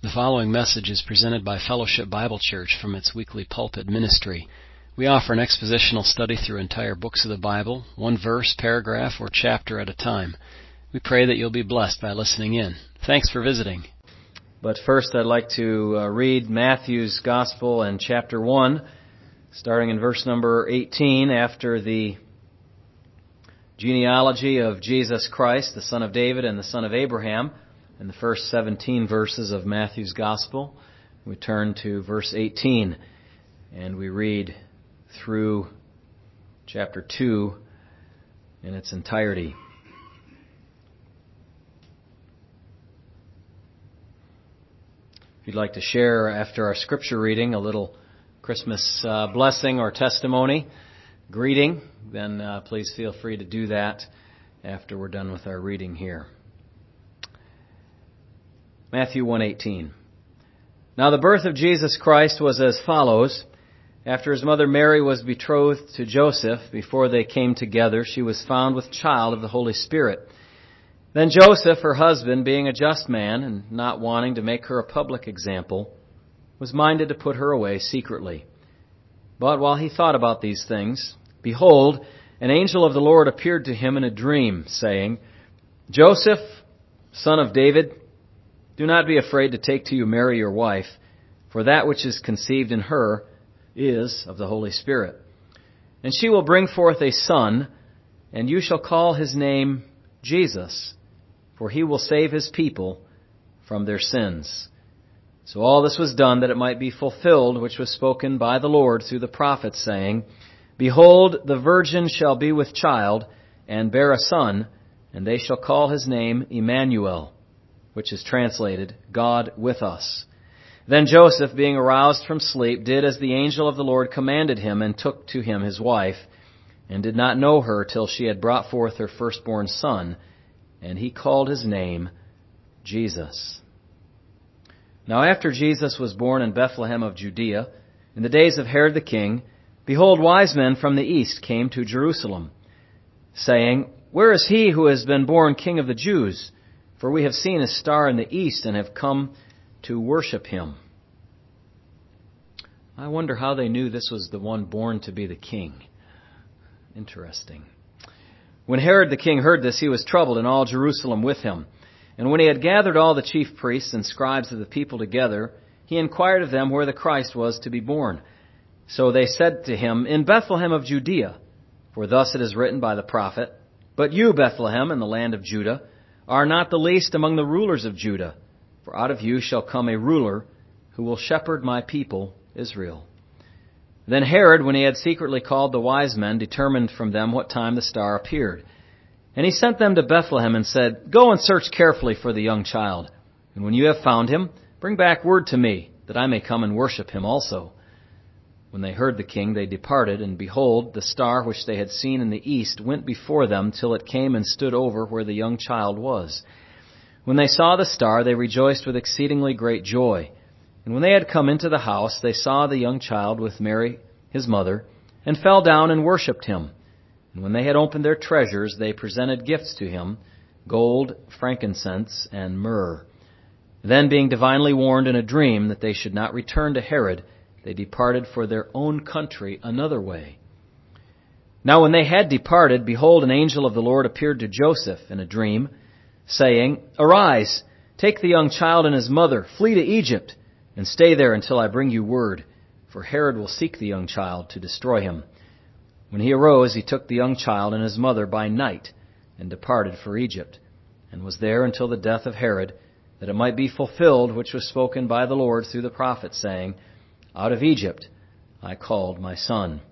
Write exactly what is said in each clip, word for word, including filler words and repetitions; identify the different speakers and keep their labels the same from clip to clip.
Speaker 1: The following message is presented by Fellowship Bible Church from its weekly pulpit ministry. We offer an expositional study through entire books of the Bible, one verse, paragraph, or chapter at a time. We pray that you'll be blessed by listening in. Thanks for visiting.
Speaker 2: But first I'd like to uh, read Matthew's Gospel and chapter one, starting in verse number eighteen, after the genealogy of Jesus Christ, the son of David and the son of Abraham. In the first seventeen verses of Matthew's Gospel, we turn to verse eighteen, and we read through chapter two in its entirety. If you'd like to share after our scripture reading a little Christmas uh, blessing or testimony, greeting, then uh, please feel free to do that after we're done with our reading here. Matthew one eighteen. Now the birth of Jesus Christ was as follows. After his mother Mary was betrothed to Joseph, before they came together, she was found with child of the Holy Spirit. Then Joseph, her husband, being a just man, and not wanting to make her a public example, was minded to put her away secretly. But while he thought about these things, behold, an angel of the Lord appeared to him in a dream, saying, Joseph, son of David, do not be afraid to take to you Mary your wife, for that which is conceived in her is of the Holy Spirit. And she will bring forth a son, and you shall call his name Jesus, for he will save his people from their sins. So all this was done that it might be fulfilled, which was spoken by the Lord through the prophet, saying, Behold, the virgin shall be with child, and bear a son, and they shall call his name Emmanuel, which is translated, God with us. Then Joseph, being aroused from sleep, did as the angel of the Lord commanded him, and took to him his wife, and did not know her till she had brought forth her firstborn son, and he called his name Jesus. Now after Jesus was born in Bethlehem of Judea, in the days of Herod the king, behold, wise men from the east came to Jerusalem, saying, Where is he who has been born King of the Jews? For we have seen his star in the east and have come to worship him. I wonder how they knew this was the one born to be the king. Interesting. When Herod the king heard this, he was troubled, and all Jerusalem with him. And when he had gathered all the chief priests and scribes of the people together, he inquired of them where the Christ was to be born. So they said to him, In Bethlehem of Judea, for thus it is written by the prophet, But you, Bethlehem, in the land of Judah, are not the least among the rulers of Judah, for out of you shall come a ruler who will shepherd my people Israel. Then Herod, when he had secretly called the wise men, determined from them what time the star appeared. And he sent them to Bethlehem and said, Go and search carefully for the young child, and when you have found him, bring back word to me, that I may come and worship him also. When they heard the king, they departed, and behold, the star which they had seen in the east went before them till it came and stood over where the young child was. When they saw the star, they rejoiced with exceedingly great joy. And when they had come into the house, they saw the young child with Mary, his mother, and fell down and worshipped him. And when they had opened their treasures, they presented gifts to him, gold, frankincense, and myrrh. Then, being divinely warned in a dream that they should not return to Herod, they departed for their own country another way. Now when they had departed, behold, an angel of the Lord appeared to Joseph in a dream, saying, Arise, take the young child and his mother, flee to Egypt, and stay there until I bring you word, for Herod will seek the young child to destroy him. When he arose, he took the young child and his mother by night, and departed for Egypt, and was there until the death of Herod, that it might be fulfilled which was spoken by the Lord through the prophet, saying, Out of Egypt I called my son.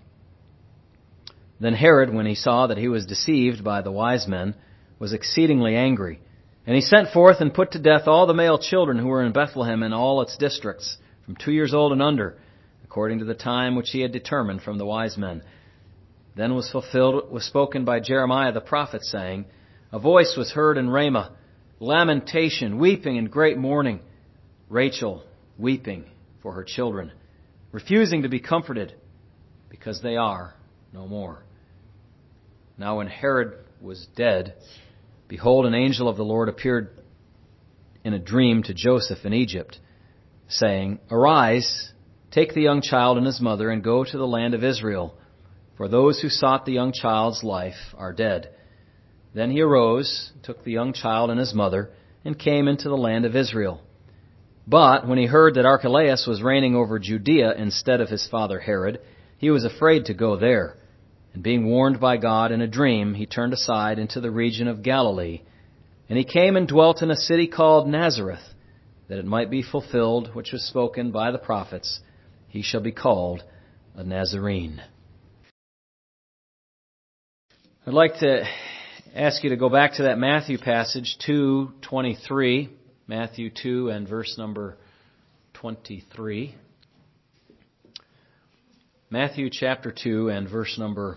Speaker 2: Then Herod, when he saw that he was deceived by the wise men, was exceedingly angry. And he sent forth and put to death all the male children who were in Bethlehem and all its districts, from two years old and under, according to the time which he had determined from the wise men. Then was fulfilled what was spoken by Jeremiah the prophet, saying, A voice was heard in Ramah, lamentation, weeping, and great mourning. Rachel weeping for her children, refusing to be comforted, because they are no more. Now when Herod was dead, behold, an angel of the Lord appeared in a dream to Joseph in Egypt, saying, "Arise, take the young child and his mother, and go to the land of Israel, for those who sought the young child's life are dead." Then he arose, took the young child and his mother, and came into the land of Israel. But when he heard that Archelaus was reigning over Judea instead of his father Herod, he was afraid to go there. And being warned by God in a dream, he turned aside into the region of Galilee. And he came and dwelt in a city called Nazareth, that it might be fulfilled which was spoken by the prophets, "He shall be called a Nazarene." I'd like to ask you to go back to that Matthew passage, two twenty-three. Matthew two and verse number twenty-three. Matthew chapter two and verse number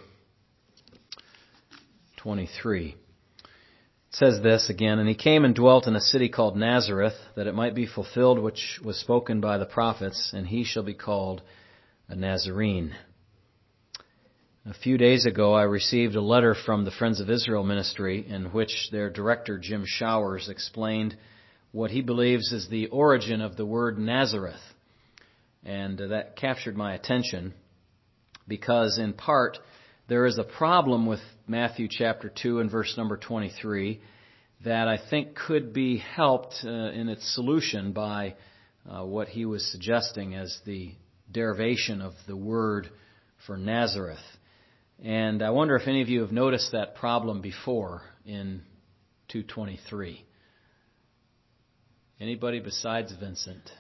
Speaker 2: twenty-three. It says this again, "And he came and dwelt in a city called Nazareth, that it might be fulfilled which was spoken by the prophets, and he shall be called a Nazarene." A few days ago, I received a letter from the Friends of Israel ministry in which their director, Jim Showers, explained what he believes is the origin of the word Nazareth. And that captured my attention because, in part, there is a problem with Matthew chapter two and verse number twenty-three that I think could be helped uh, in its solution by uh, what he was suggesting as the derivation of the word for Nazareth. And I wonder if any of you have noticed that problem before in two twenty-three. Anybody besides Vincent?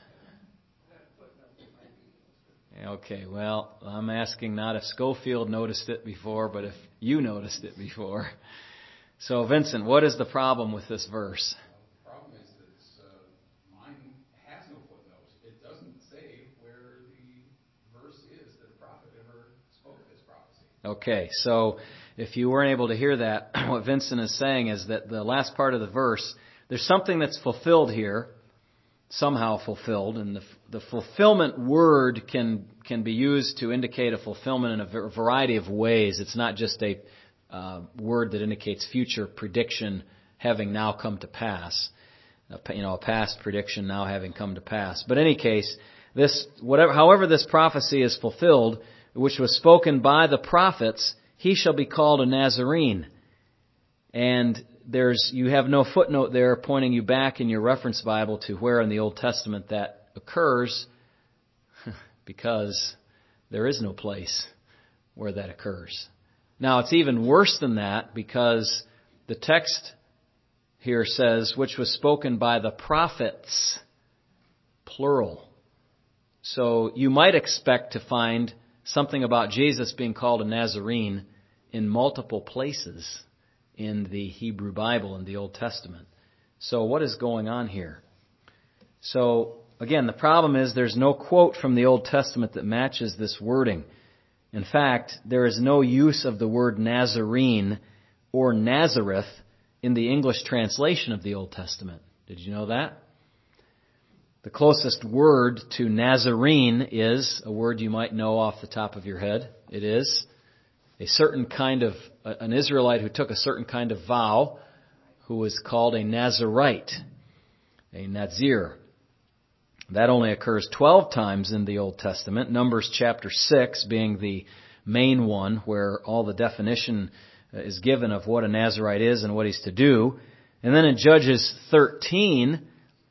Speaker 2: Okay, well, I'm asking not if Schofield noticed it before, but if you noticed it before. So, Vincent, what is the problem with this verse?
Speaker 3: The problem is that uh, mine has no footnotes. It doesn't say where the verse is that a prophet ever spoke this prophecy.
Speaker 2: Okay, so if you weren't able to hear that, what Vincent is saying is that the last part of the verse, there's something that's fulfilled here, somehow fulfilled, and the, the fulfillment word can can be used to indicate a fulfillment in a variety of ways. It's not just a uh, word that indicates future prediction having now come to pass, a, you know, a past prediction now having come to pass. But in any case, this whatever, however this prophecy is fulfilled, which was spoken by the prophets, he shall be called a Nazarene. And there's you have no footnote there pointing you back in your reference Bible to where in the Old Testament that occurs, because there is no place where that occurs. Now, it's even worse than that, because the text here says, which was spoken by the prophets, plural. So you might expect to find something about Jesus being called a Nazarene in multiple places in the Hebrew Bible in the Old Testament. So what is going on here? So again, the problem is there's no quote from the Old Testament that matches this wording. In fact, there is no use of the word Nazarene or Nazareth in the English translation of the Old Testament. Did you know that? The closest word to Nazarene is a word you might know off the top of your head. It is a certain kind of, an Israelite who took a certain kind of vow, who was called a Nazarite, a Nazir. That only occurs twelve times in the Old Testament, Numbers chapter six being the main one where all the definition is given of what a Nazarite is and what he's to do. And then in Judges thirteen,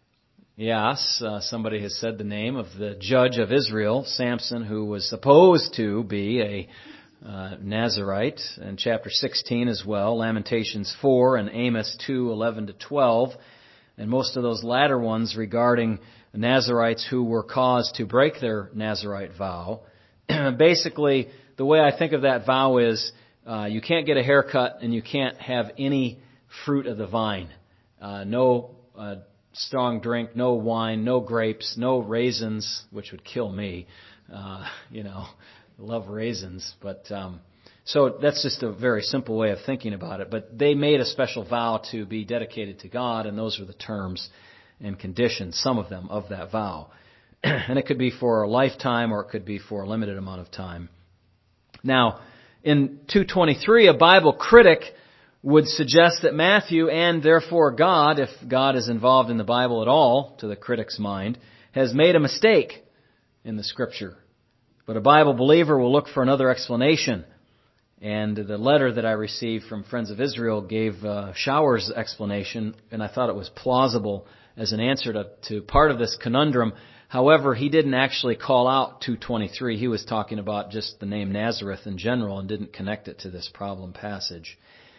Speaker 2: yes, uh, somebody has said the name of the judge of Israel, Samson, who was supposed to be a uh, Nazarite, and chapter sixteen as well, Lamentations four and Amos two, eleven to twelve, and most of those latter ones regarding Nazarites who were caused to break their Nazarite vow. Basically, the way I think of that vow is uh, you can't get a haircut and you can't have any fruit of the vine. Uh, no uh, strong drink, no wine, no grapes, no raisins, which would kill me. Uh, you know, I love raisins. But um, so that's just a very simple way of thinking about it. But they made a special vow to be dedicated to God, and those were the terms and conditions, some of them, of that vow. And it could be for a lifetime or it could be for a limited amount of time. Now, in two twenty-three, a Bible critic would suggest that Matthew, and therefore God, if God is involved in the Bible at all, to the critic's mind, has made a mistake in the Scripture. But a Bible believer will look for another explanation. And the letter that I received from Friends of Israel gave uh, Shower's explanation, and I thought it was plausible as an answer to, to part of this conundrum. However, he didn't actually call out two twenty-three. He was talking about just the name Nazareth in general and didn't connect it to this problem passage.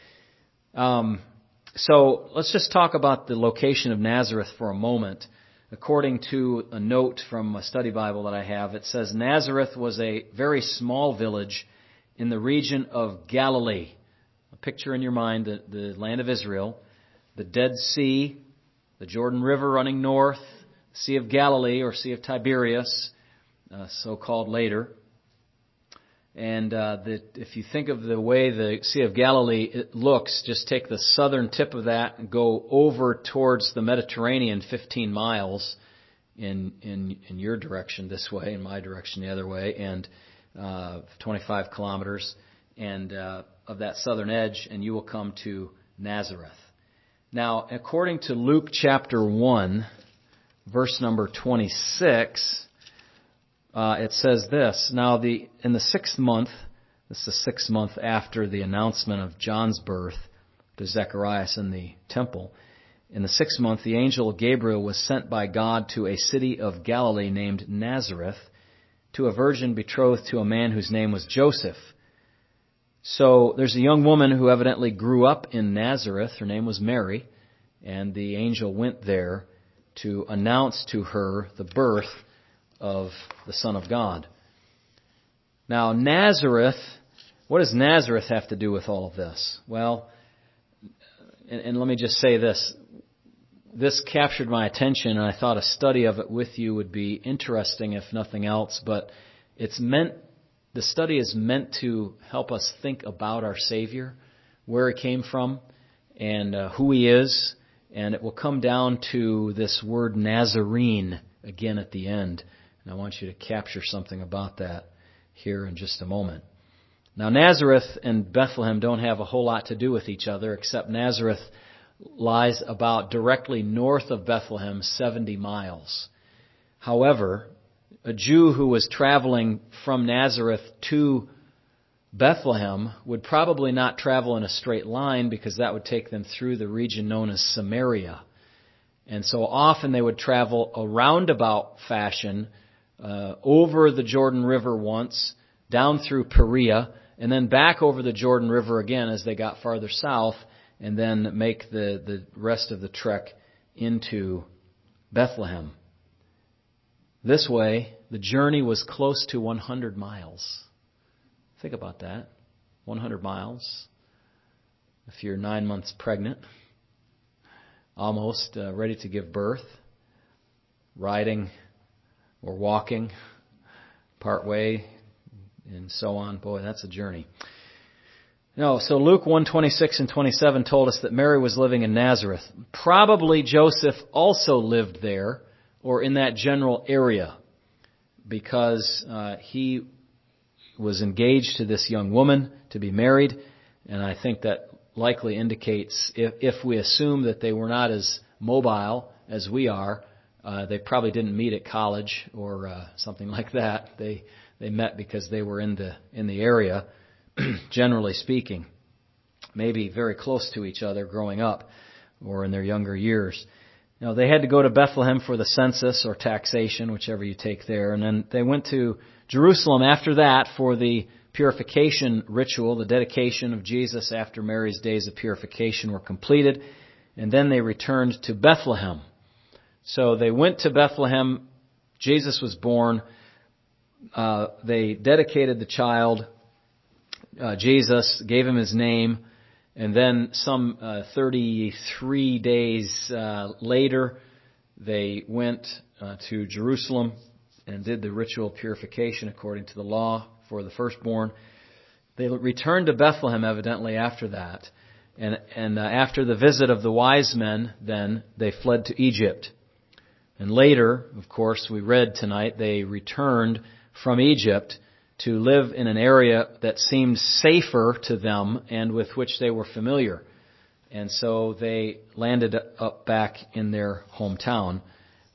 Speaker 2: Um, so let's just talk about the location of Nazareth for a moment. According to a note from a study Bible that I have, it says Nazareth was a very small village in the region of Galilee. A picture in your mind the, the land of Israel, the Dead Sea, the Jordan River running north, Sea of Galilee or Sea of Tiberias, uh, so called later. And uh, the, if you think of the way the Sea of Galilee it looks, just take the southern tip of that and go over towards the Mediterranean fifteen miles in in, in your direction this way, in my direction the other way, and uh, twenty-five kilometers and uh, of that southern edge, and you will come to Nazareth. Now, according to Luke chapter one, verse number twenty-six, uh, it says this. Now, the in the sixth month, this is the sixth month after the announcement of John's birth to Zacharias in the temple. In the sixth month, the angel Gabriel was sent by God to a city of Galilee named Nazareth, to a virgin betrothed to a man whose name was Joseph. So there's a young woman who evidently grew up in Nazareth. Her name was Mary, and the angel went there to announce to her the birth of the Son of God. Now, Nazareth, what does Nazareth have to do with all of this? Well, and, and let me just say this. This captured my attention, and I thought a study of it with you would be interesting, if nothing else. But it's meant, the study is meant to help us think about our Savior, where He came from, and uh, who He is. And it will come down to this word Nazarene again at the end. And I want you to capture something about that here in just a moment. Now, Nazareth and Bethlehem don't have a whole lot to do with each other, except Nazareth lies about directly north of Bethlehem, seventy miles. However, a Jew who was traveling from Nazareth to Bethlehem would probably not travel in a straight line, because that would take them through the region known as Samaria. And so often they would travel a roundabout fashion uh, over the Jordan River once, down through Perea, and then back over the Jordan River again as they got farther south, and then make the, the rest of the trek into Bethlehem. This way, the journey was close to one hundred miles. Think about that. one hundred miles. If you're nine months pregnant, almost uh, ready to give birth, riding or walking part way, and so on. Boy, that's a journey. No, so Luke one twenty-six and twenty-seven told us that Mary was living in Nazareth. Probably Joseph also lived there, or in that general area, because uh, he was engaged to this young woman to be married, and I think that likely indicates, if, if we assume that they were not as mobile as we are, uh, they probably didn't meet at college or uh, something like that. They they met because they were in the in the area. Generally speaking, maybe very close to each other growing up or in their younger years. Now, they had to go to Bethlehem for the census or taxation, whichever you take there. And then they went to Jerusalem after that for the purification ritual, the dedication of Jesus after Mary's days of purification were completed. And then they returned to Bethlehem. So they went to Bethlehem. Jesus was born. Uh, they dedicated the child. Uh, Jesus, gave him his name, and then some uh, thirty-three days uh, later, they went uh, to Jerusalem and did the ritual purification according to the law for the firstborn. They returned to Bethlehem evidently after that, and and uh, after the visit of the wise men, then they fled to Egypt. And later, of course, we read tonight, they returned from Egypt to live in an area that seemed safer to them and with which they were familiar. And so they landed up back in their hometown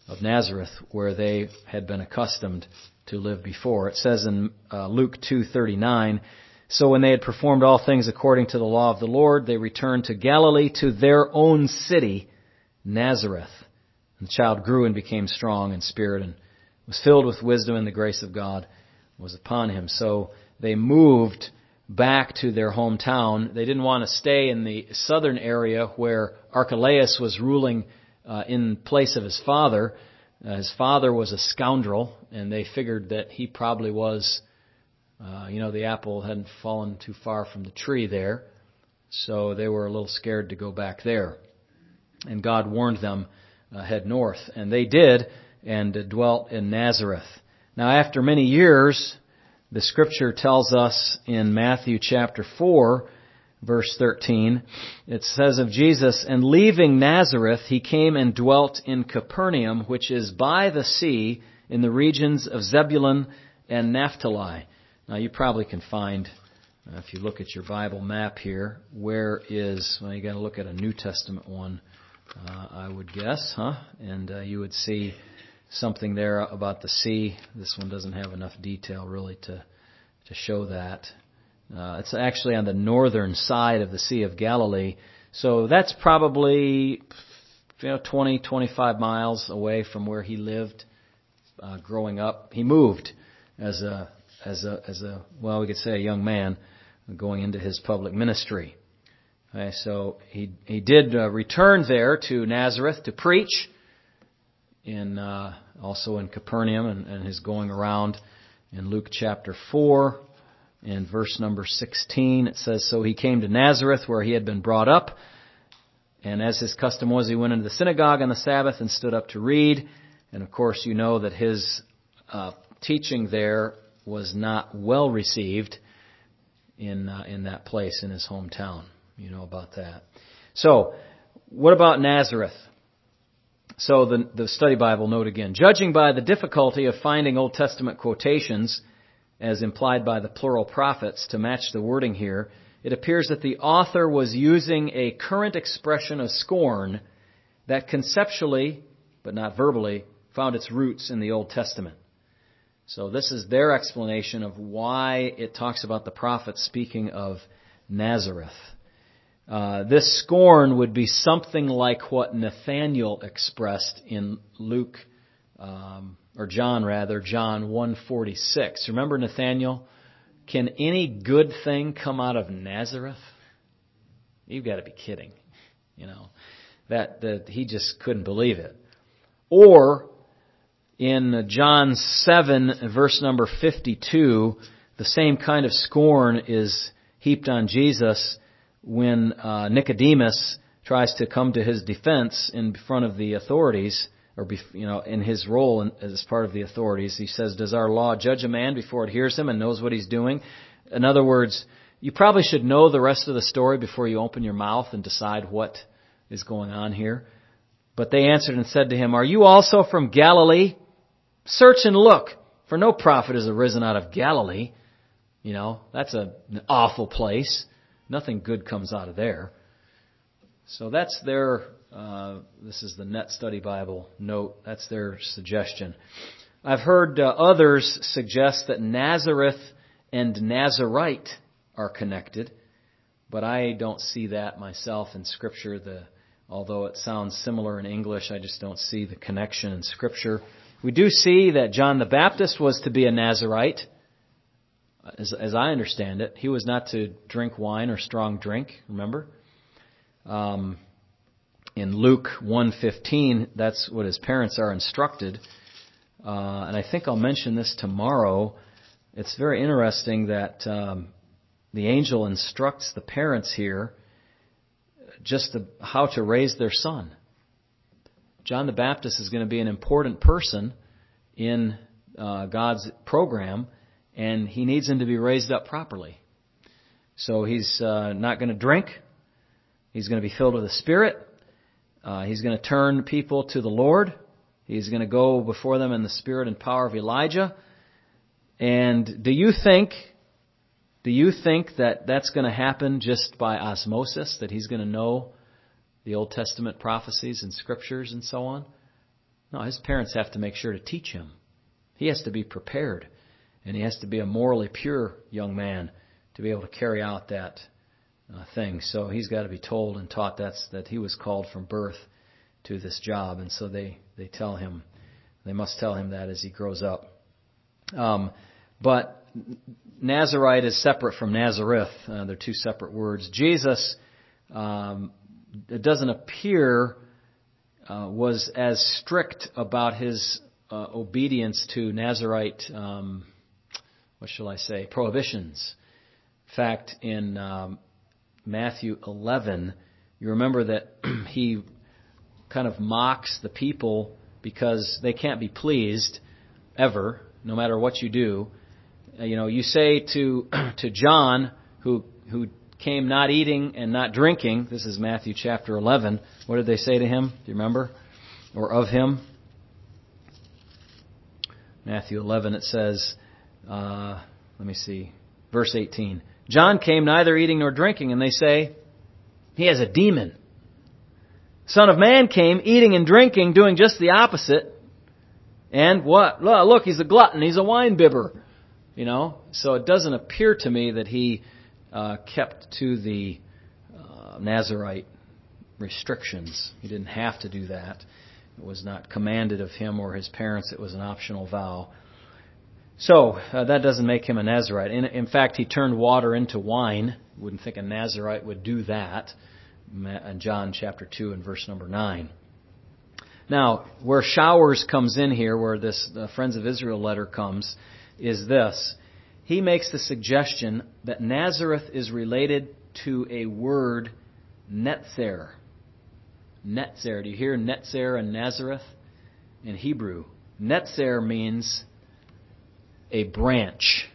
Speaker 2: of Nazareth, where they had been accustomed to live before. It says in uh, Luke two thirty-nine, "So when they had performed all things according to the law of the Lord, they returned to Galilee, to their own city, Nazareth. And the child grew and became strong in spirit and was filled with wisdom, and the grace of God was upon him." So they moved back to their hometown. They didn't want to stay in the southern area where Archelaus was ruling uh, in place of his father. Uh, his father was a scoundrel, and they figured that he probably was, uh, you know, the apple hadn't fallen too far from the tree there. So they were a little scared to go back there. And God warned them, uh, head north. And they did, and uh, dwelt in Nazareth. Now after many years, the Scripture tells us in Matthew chapter four, verse thirteen, it says of Jesus, "And leaving Nazareth, he came and dwelt in Capernaum, which is by the sea, in the regions of Zebulun and Naphtali." Now you probably can find, uh, if you look at your Bible map here, where is, well, you got to look at a New Testament one, uh, I would guess, huh? And uh, you would see something there about the sea. This one doesn't have enough detail really to to show that. Uh, it's actually on the northern side of the Sea of Galilee. So that's probably, you know, twenty, twenty-five miles away from where he lived uh, growing up. He moved as a, as a, as a, well, we could say a young man going into his public ministry. Okay, so he, he did uh, return there to Nazareth to preach, in uh, also in Capernaum, and, and his going around in Luke chapter four, in verse number sixteen. It says, "So he came to Nazareth, where he had been brought up, and as his custom was, he went into the synagogue on the Sabbath and stood up to read." And of course, you know that his uh, teaching there was not well received in uh, in that place, in his hometown. You know about that. So, what about Nazareth? So the, the study Bible note again. "Judging by the difficulty of finding Old Testament quotations, as implied by the plural prophets, to match the wording here, it appears that the author was using a current expression of scorn that conceptually, but not verbally, found its roots in the Old Testament." So this is their explanation of why it talks about the prophets speaking of Nazareth. Uh, this scorn would be something like what Nathanael expressed in Luke, um, or John rather, John one forty-six. Remember Nathanael? "Can any good thing come out of Nazareth?" You've got to be kidding. You know, that, that he just couldn't believe it. Or in John seven, verse number fifty-two, the same kind of scorn is heaped on Jesus when uh, Nicodemus tries to come to his defense in front of the authorities, or you know, in his role in, as part of the authorities. He says, "Does our law judge a man before it hears him and knows what he's doing?" In other words, you probably should know the rest of the story before you open your mouth and decide what is going on here. But they answered and said to him, "Are you also from Galilee? Search and look, for no prophet has arisen out of Galilee." You know, that's a, an awful place. Nothing good comes out of there. So that's their, uh, this is the Net Study Bible note, that's their suggestion. I've heard uh, others suggest that Nazareth and Nazarite are connected, but I don't see that myself in Scripture. The, although it sounds similar in English, I just don't see the connection in Scripture. We do see that John the Baptist was to be a Nazarite. As, as I understand it, he was not to drink wine or strong drink, remember? Um, in Luke one fifteen, that's what his parents are instructed. Uh, and I think I'll mention this tomorrow. It's very interesting that um, the angel instructs the parents here just to, how to raise their son. John the Baptist is going to be an important person in uh, God's program, and he needs him to be raised up properly. So he's uh, not going to drink. He's going to be filled with the Spirit. Uh, he's going to turn people to the Lord. He's going to go before them in the spirit and power of Elijah. And do you think, do you think that that's going to happen just by osmosis, that he's going to know the Old Testament prophecies and scriptures and so on? No, his parents have to make sure to teach him. He has to be prepared, and he has to be a morally pure young man to be able to carry out that uh, thing. So he's got to be told and taught that's that he was called from birth to this job, and so they, they tell him, they must tell him that as he grows up. Um, but Nazarite is separate from Nazareth. Uh, they're two separate words. Jesus, um, it doesn't appear, uh, was as strict about his uh, obedience to Nazarite, um, what shall I say, prohibitions. In fact, in um, Matthew eleven, you remember that he kind of mocks the people because they can't be pleased ever, no matter what you do. You know, you say to to John, who who came not eating and not drinking. This is Matthew chapter eleven. What did they say to him? Do you remember? Or of him? Matthew eleven. It says, uh, let me see, verse eighteen. John came neither eating nor drinking, and they say, he has a demon. Son of Man came eating and drinking, doing just the opposite. And what? Look, he's a glutton. He's a wine bibber. You know, so it doesn't appear to me that he uh, kept to the uh, Nazarite restrictions. He didn't have to do that. It was not commanded of him or his parents. It was an optional vow. So uh, that doesn't make him a Nazarite. In, in fact, he turned water into wine. Wouldn't think a Nazarite would do that. In John chapter two and verse number nine. Now, where Showers comes in here, where this uh, Friends of Israel letter comes, is this. He makes the suggestion that Nazareth is related to a word, netzer. Netzer. Do you hear netzer and Nazareth in Hebrew? Netzer means a branch.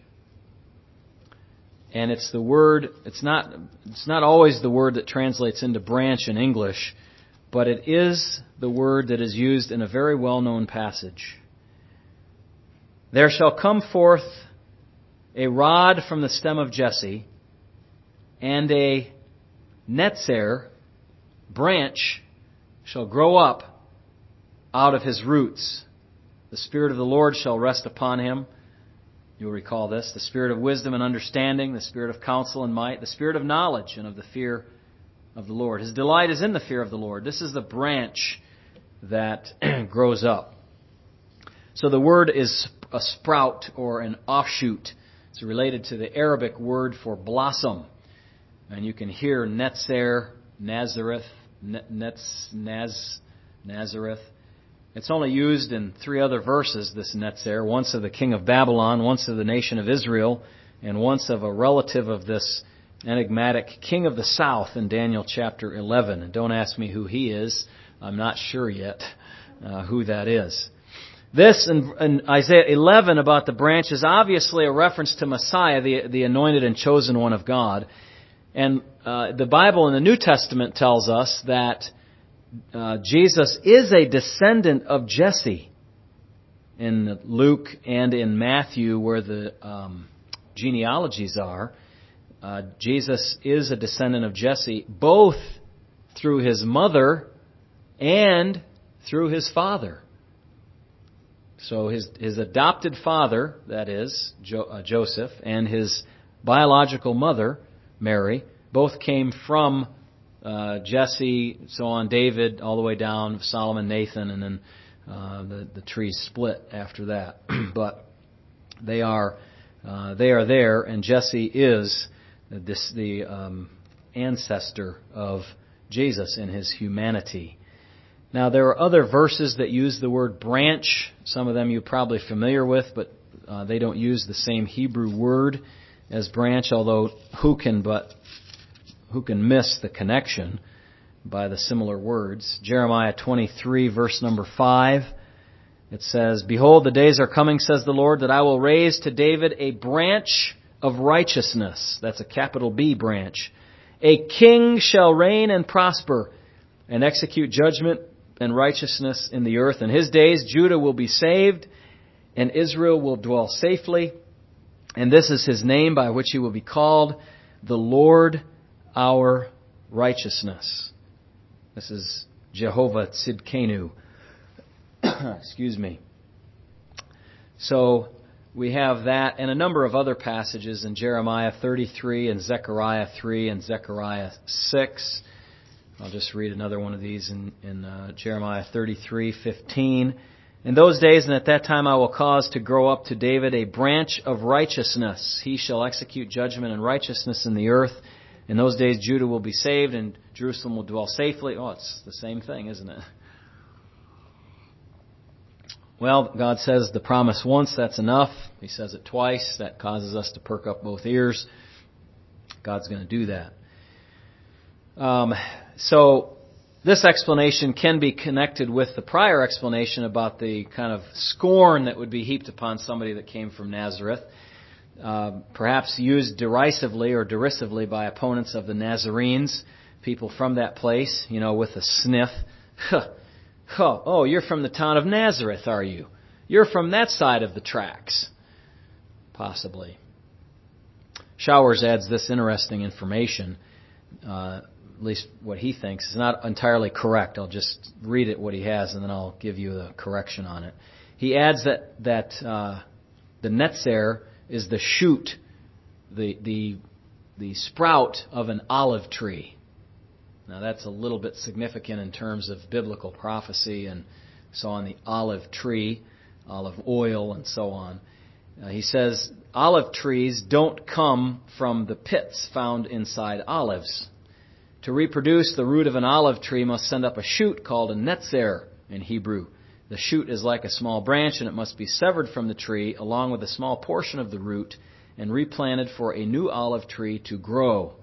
Speaker 2: And it's the word, it's not, it's not always the word that translates into branch in English, but it is the word that is used in a very well-known passage. There shall come forth a rod from the stem of Jesse, and a netzer, branch, shall grow up out of his roots. The Spirit of the Lord shall rest upon him. You'll recall this. The Spirit of wisdom and understanding, the Spirit of counsel and might, the Spirit of knowledge and of the fear of the Lord. His delight is in the fear of the Lord. This is the branch that grows up. So the word is a sprout or an offshoot. It's related to the Arabic word for blossom. And you can hear netzer, Nazareth, Netz, Naz, Nazareth. It's only used in three other verses, this netzer. Once of the king of Babylon, once of the nation of Israel, and once of a relative of this enigmatic king of the south in Daniel chapter eleven. And don't ask me who he is. I'm not sure yet uh, who that is. This in, in Isaiah eleven about the branch is obviously a reference to Messiah, the, the anointed and chosen one of God. And uh, the Bible in the New Testament tells us that uh, Jesus is a descendant of Jesse. In Luke and in Matthew, where the um, genealogies are, uh, Jesus is a descendant of Jesse, both through his mother and through his father. So his his adopted father, that is, jo- uh, Joseph, and his biological mother, Mary, both came from uh, Jesse, so on, David, all the way down, Solomon, Nathan, and then uh, the, the trees split after that. But they are uh, they are there, and Jesse is this the um, ancestor of Jesus in his humanity. Now, there are other verses that use the word branch. Some of them you're probably familiar with, but uh, they don't use the same Hebrew word as branch, although who can but who can miss the connection by the similar words? Jeremiah twenty-three, verse number five, it says, "Behold, the days are coming, says the Lord, that I will raise to David a branch of righteousness." That's a capital B branch. "A king shall reign and prosper and execute judgment and righteousness in the earth. In his days, Judah will be saved, and Israel will dwell safely. And this is his name by which he will be called, the Lord our righteousness." This is Jehovah Tzidkenu. Excuse me. So we have that and a number of other passages in Jeremiah thirty-three and Zechariah three and Zechariah six. I'll just read another one of these in, in uh, Jeremiah thirty-three fifteen. In those days and at that time I will cause to grow up to David a branch of righteousness. He shall execute judgment and righteousness in the earth. In those days Judah will be saved and Jerusalem will dwell safely. Oh, it's the same thing, isn't it? Well, God says the promise once, that's enough. He says it twice. That causes us to perk up both ears. God's going to do that. Um, so this explanation can be connected with the prior explanation about the kind of scorn that would be heaped upon somebody that came from Nazareth, uh, perhaps used derisively or derisively by opponents of the Nazarenes, people from that place, you know, with a sniff. Oh, oh, you're from the town of Nazareth, are you? You're from that side of the tracks. Possibly. Showers adds this interesting information, uh, at least what he thinks is not entirely correct. I'll just read it what he has and then I'll give you the correction on it. He adds that that uh, the netzer is the shoot, the the the sprout of an olive tree. Now that's a little bit significant in terms of biblical prophecy and so on, the olive tree, olive oil and so on. Uh, he says olive trees don't come from the pits found inside olives. To reproduce, the root of an olive tree must send up a shoot called a netzer in Hebrew. The shoot is like a small branch and it must be severed from the tree along with a small portion of the root and replanted for a new olive tree to grow.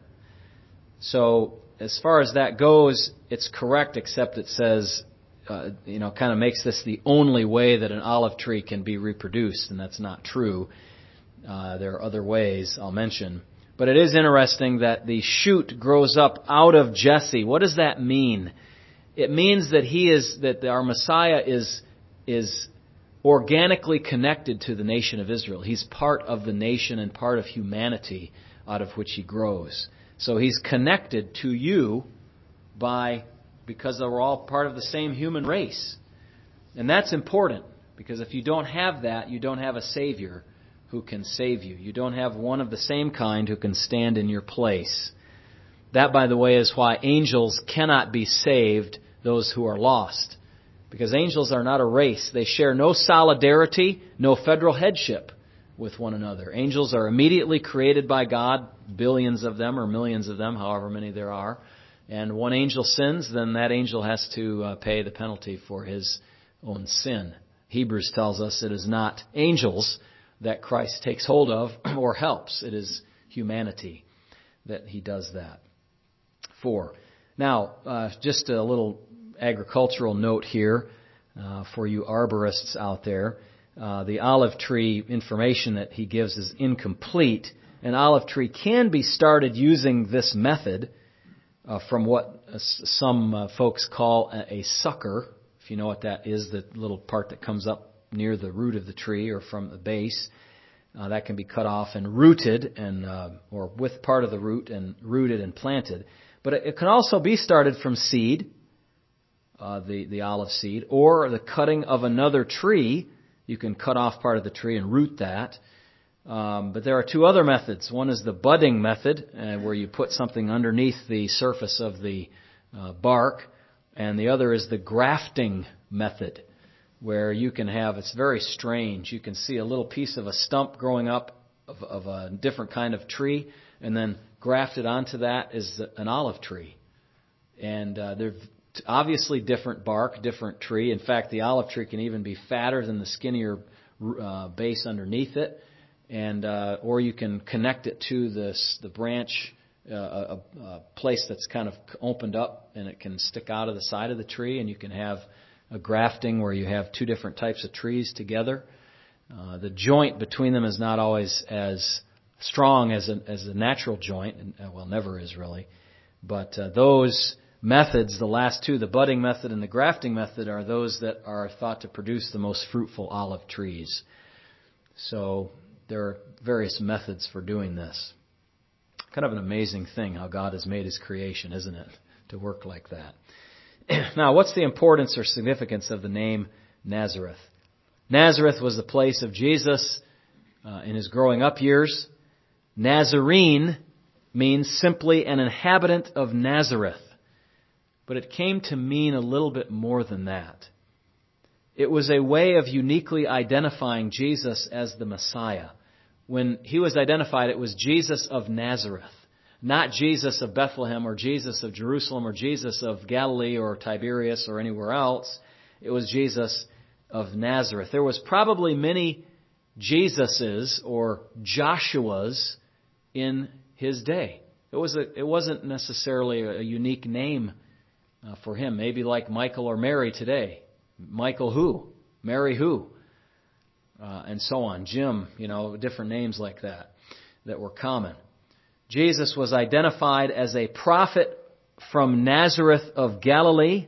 Speaker 2: So, as far as that goes, it's correct, except it says, uh, you know, kind of makes this the only way that an olive tree can be reproduced, and that's not true. Uh, there are other ways I'll mention. But it is interesting that the shoot grows up out of Jesse. What does that mean? It means that he is, that our Messiah is, is organically connected to the nation of Israel. He's part of the nation and part of humanity out of which he grows. So he's connected to you by, because we're all part of the same human race. And that's important, because if you don't have that, you don't have a Savior who can save you. You don't have one of the same kind who can stand in your place. That, by the way, is why angels cannot be saved, those who are lost. Because angels are not a race. They share no solidarity, no federal headship with one another. Angels are immediately created by God, billions of them or millions of them, however many there are. And one angel sins, then that angel has to uh, pay the penalty for his own sin. Hebrews tells us it is not angels that Christ takes hold of or helps. It is humanity that he does that for. Now, uh, just a little agricultural note here uh, for you arborists out there. Uh, the olive tree information that he gives is incomplete. An olive tree can be started using this method uh, from what uh, some uh, folks call a, a sucker. If you know what that is, the little part that comes up near the root of the tree or from the base. Uh, that can be cut off and rooted, and uh, or with part of the root and rooted and planted. But it, it can also be started from seed, uh, the, the olive seed, or the cutting of another tree. You can cut off part of the tree and root that. Um, but there are two other methods. One is the budding method, uh, where you put something underneath the surface of the uh, bark. And the other is the grafting method, where you can have, it's very strange, you can see a little piece of a stump growing up of, of a different kind of tree, and then grafted onto that is an olive tree. And uh, they're obviously different bark, different tree. In fact, the olive tree can even be fatter than the skinnier uh, base underneath it. And uh, or you can connect it to this, the branch, uh, a, a place that's kind of opened up, and it can stick out of the side of the tree, and you can have a grafting where you have two different types of trees together. Uh, the joint between them is not always as strong as a, as a natural joint, and, uh, well, never is really. But uh, those methods, the last two, the budding method and the grafting method, are those that are thought to produce the most fruitful olive trees. So there are various methods for doing this. Kind of an amazing thing how God has made His creation, isn't it? To work like that. Now, what's the importance or significance of the name Nazareth. Nazareth was the place of Jesus uh, in his growing up years. Nazarene means simply an inhabitant of Nazareth. But it came to mean a little bit more than that. It was a way of uniquely identifying Jesus as the Messiah. When he was identified, it was Jesus of Nazareth, not Jesus of Bethlehem or Jesus of Jerusalem or Jesus of Galilee or Tiberias or anywhere else. It was Jesus of Nazareth. There was probably many Jesuses or Joshuas in his day. It was a, it wasn't necessarily a unique name uh, for him. Maybe like Michael or Mary today. Michael who? Mary who? Uh, and so on. Jim, you know, different names like that that were common. Jesus was identified as a prophet from Nazareth of Galilee,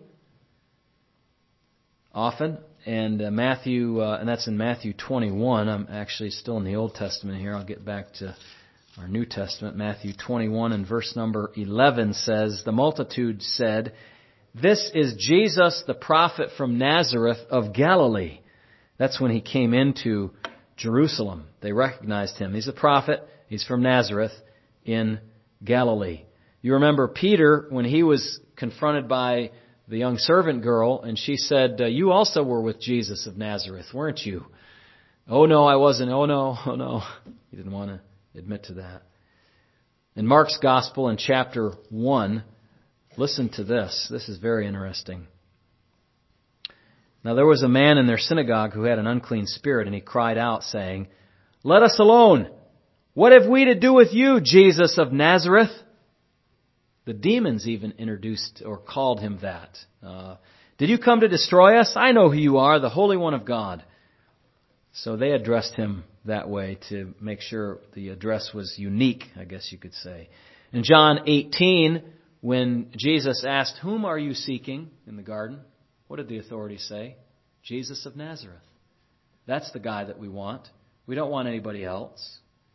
Speaker 2: often, and uh, Matthew, uh, and that's in Matthew twenty-one. I'm actually still in the Old Testament here. I'll get back to our New Testament. Matthew twenty-one and verse number eleven says, "The multitude said, 'This is Jesus, the prophet from Nazareth of Galilee.'" That's when he came into Jerusalem. They recognized him. He's a prophet. He's from Nazareth in Galilee. You remember Peter when he was confronted by the young servant girl, and she said, "You also were with Jesus of Nazareth, weren't you?" "Oh no, I wasn't. Oh no, oh no." He didn't want to admit to that. In Mark's Gospel in chapter one, listen to this. This is very interesting. "Now there was a man in their synagogue who had an unclean spirit, and he cried out, saying, 'Let us alone! What have we to do with you, Jesus of Nazareth?'" The demons even introduced or called him that. Uh, "Did you come to destroy us? I know who you are, the Holy One of God." So they addressed him that way to make sure the address was unique, I guess you could say. In John eighteen, when Jesus asked, "Whom are you seeking?" in the garden, what did the authorities say? Jesus of Nazareth. That's the guy that we want. We don't want anybody else.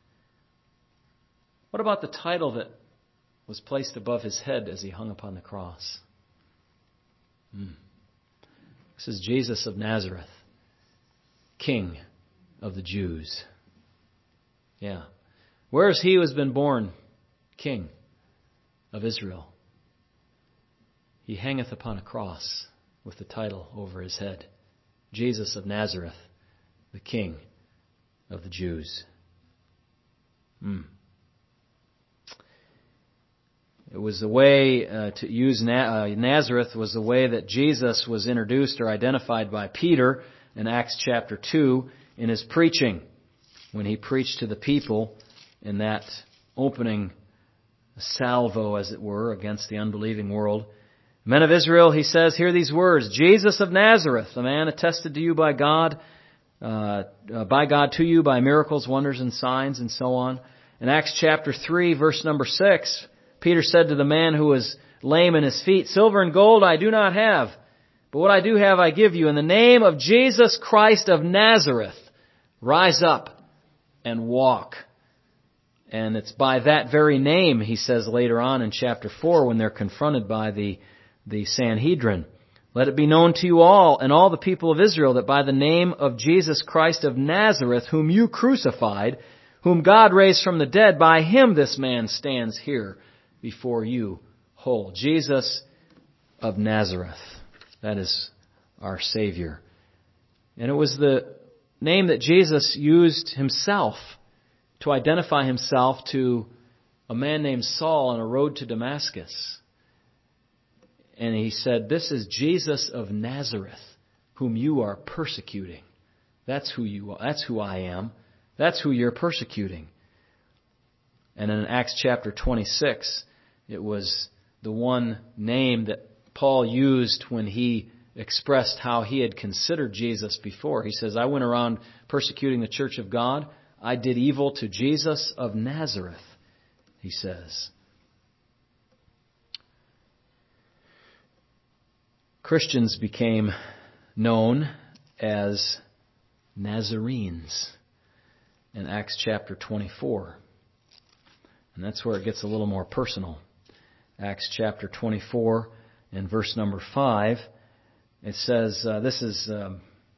Speaker 2: What about the title that was placed above his head as he hung upon the cross? Hmm. This is Jesus of Nazareth, King of the Jews. Yeah. Where is he who has been born King of Israel? He hangeth upon a cross with the title over his head. Jesus of Nazareth, the King of the Jews. Hmm. It was the way uh, to use Na- uh, Nazareth was the way that Jesus was introduced or identified by Peter in Acts chapter two in his preaching, when he preached to the people in that opening salvo, as it were, against the unbelieving world. "Men of Israel," he says, "hear these words. Jesus of Nazareth, the man attested to you by God, uh, uh, by God to you by miracles, wonders, and signs," and so on. In Acts chapter three, verse number six, Peter said to the man who was lame in his feet, "Silver and gold I do not have, but what I do have I give you. In the name of Jesus Christ of Nazareth, rise up and walk." And it's by that very name, he says later on in chapter four, when they're confronted by the, the Sanhedrin, "Let it be known to you all and all the people of Israel that by the name of Jesus Christ of Nazareth, whom you crucified, whom God raised from the dead, by him this man stands here before you whole." Jesus of Nazareth. That is our Savior. And it was the name that Jesus used himself to identify himself to a man named Saul on a road to Damascus. And he said, "This is Jesus of Nazareth, whom you are persecuting." That's who you are. That's who I am. That's who you're persecuting. And in Acts chapter twenty-six, it was the one name that Paul used when he expressed how he had considered Jesus before. He says, "I went around persecuting the church of God. I did evil to Jesus of Nazareth," he says. Christians became known as Nazarenes in Acts chapter twenty-four. And that's where it gets a little more personal. Acts chapter twenty-four and verse number five. It says, uh, this is um,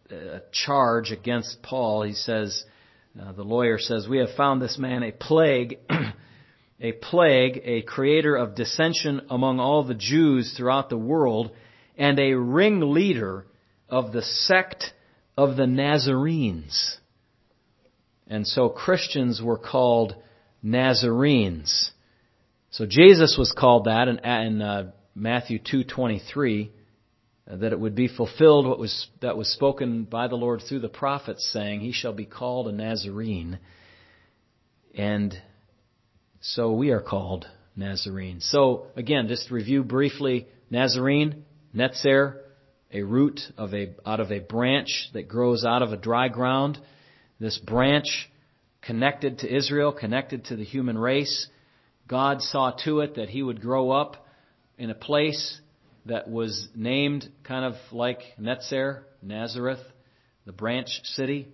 Speaker 2: a charge against Paul. He says, uh, the lawyer says, "We have found this man a plague, a plague, a creator of dissension among all the Jews throughout the world, and a ringleader of the sect of the Nazarenes." And so Christians were called Nazarenes. So Jesus was called that in, in uh, Matthew two twenty-three, uh, that it would be fulfilled what was that was spoken by the Lord through the prophets, saying, "He shall be called a Nazarene." And so we are called Nazarenes. So again, just to review briefly, Nazarene, netzer, a root of a out of a branch that grows out of a dry ground. This branch connected to Israel, connected to the human race. God saw to it that he would grow up in a place that was named kind of like Netzer, Nazareth, the branch city,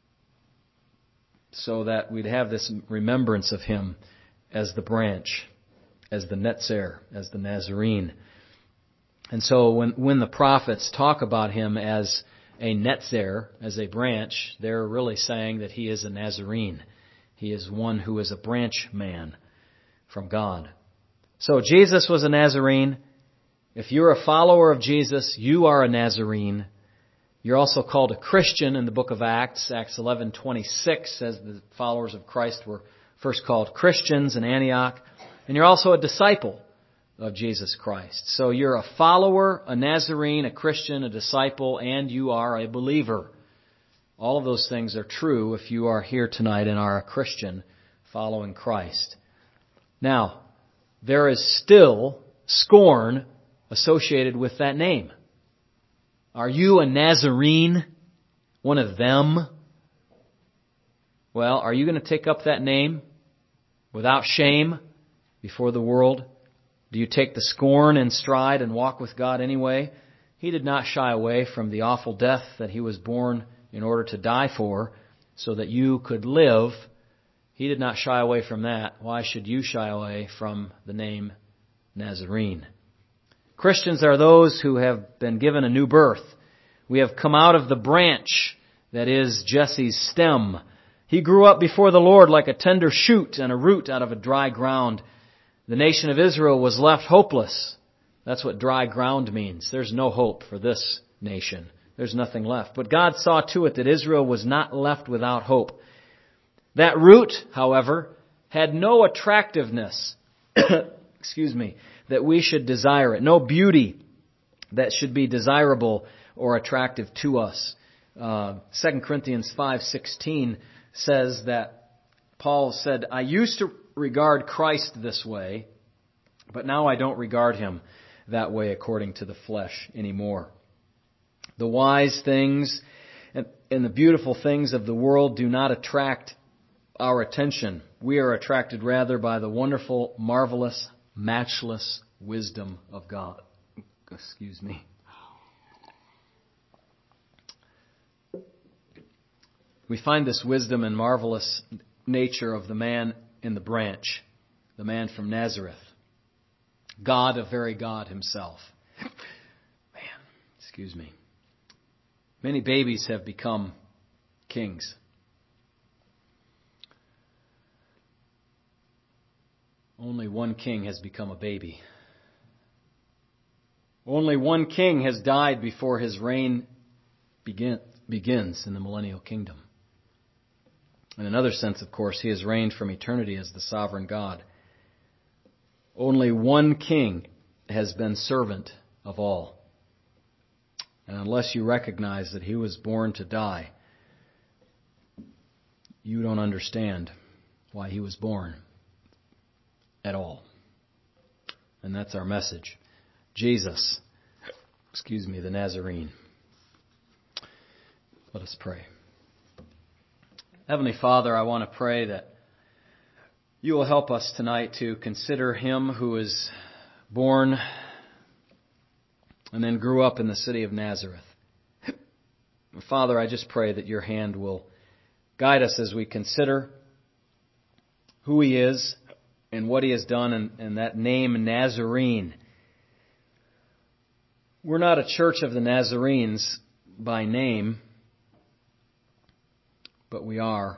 Speaker 2: so that we'd have this remembrance of him as the branch, as the Netzer, as the Nazarene. And so when, when the prophets talk about him as a netzer, as a branch, they're really saying that he is a Nazarene. He is one who is a branch man from God. So Jesus was a Nazarene. If you're a follower of Jesus, you are a Nazarene. You're also called a Christian in the book of Acts. Acts eleven twenty-six says the followers of Christ were first called Christians in Antioch. And you're also a disciple of Jesus Christ. So you're a follower, a Nazarene, a Christian, a disciple, and you are a believer. All of those things are true if you are here tonight and are a Christian following Christ. Now, there is still scorn associated with that name. Are you a Nazarene? One of them? Well, are you going to take up that name without shame before the world? Do you take the scorn in stride and walk with God anyway? He did not shy away from the awful death that he was born in order to die for, so that you could live. He did not shy away from that. Why should you shy away from the name Nazarene? Christians are those who have been given a new birth. We have come out of the branch that is Jesse's stem. He grew up before the Lord like a tender shoot and a root out of a dry ground. The nation of Israel was left hopeless. That's what dry ground means. There's no hope for this nation. There's nothing left. But God saw to it that Israel was not left without hope. That root, however, had no attractiveness, excuse me, that we should desire it. No beauty that should be desirable or attractive to us. Uh, Second Corinthians five sixteen says that Paul said, "I used to regard Christ this way, but now I don't regard him that way according to the flesh anymore." The wise things and, and the beautiful things of the world do not attract our attention. We are attracted rather by the wonderful, marvelous, matchless wisdom of God. Excuse me. We find this wisdom and marvelous nature of the man in the branch, the man from Nazareth. God, a very God himself. Man, excuse me. Many babies have become kings. Only one king has become a baby. Only one king has died before his reign begin, begins in the millennial kingdom. In another sense, of course, he has reigned from eternity as the sovereign God. Only one king has been servant of all. And unless you recognize that he was born to die, you don't understand why he was born at all. And that's our message. Jesus, excuse me, the Nazarene. Let us pray. Heavenly Father, I want to pray that you will help us tonight to consider him who is born and then grew up in the city of Nazareth. Father, I just pray that your hand will guide us as we consider who he is and what he has done, and, and that name Nazarene. We're not a church of the Nazarenes by name. but we are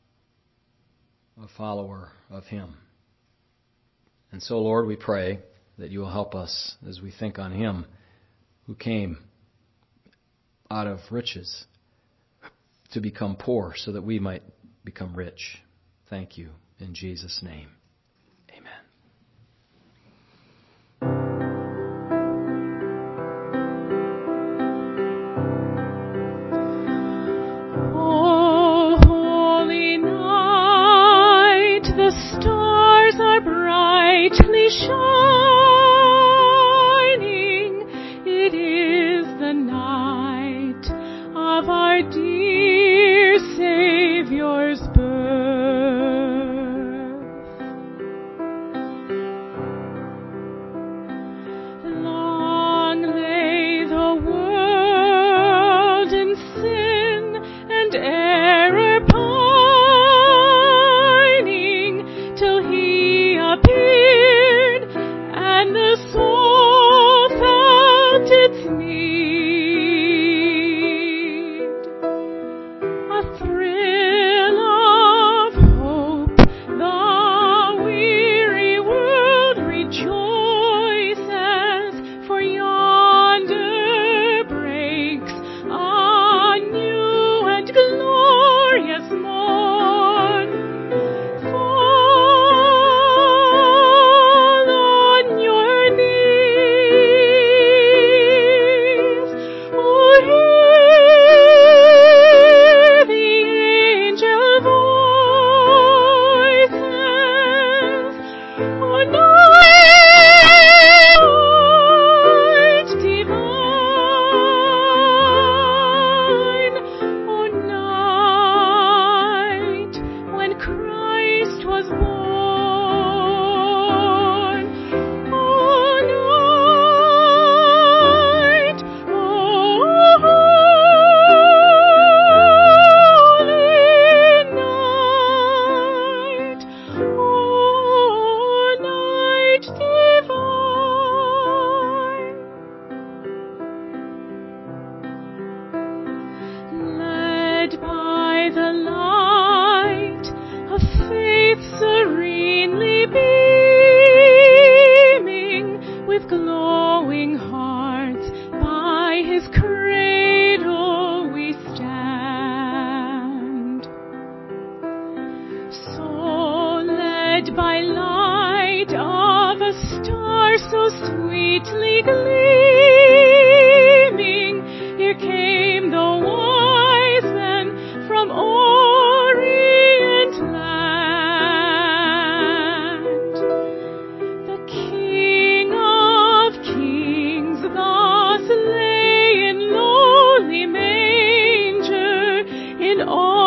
Speaker 2: a follower of Him. And so, Lord, we pray that you will help us as we think on Him who came out of riches to become poor so that we might become rich. Thank you. In Jesus' name, amen.
Speaker 4: Oh, holy night, the stars are brightly shining. It is the night of our dear Savior's birth. Long lay the world in sin and error pining, till He appeared and the soul felt its need. A thrill of hope, the weary world rejoices, for yonder breaks a new and glorious morn. Fall on your knees, oh, hear the angel voices, oh, night divine, oh, night when Christ was born, oh, night, oh, holy night, oh, night divine. Led by the light of faith serenely beaming, with glowing hearts by His cradle we stand. So led by light of a star so sweetly gleaming, here came the wise men from Orient land. The King of Kings thus lay in lowly manger, in all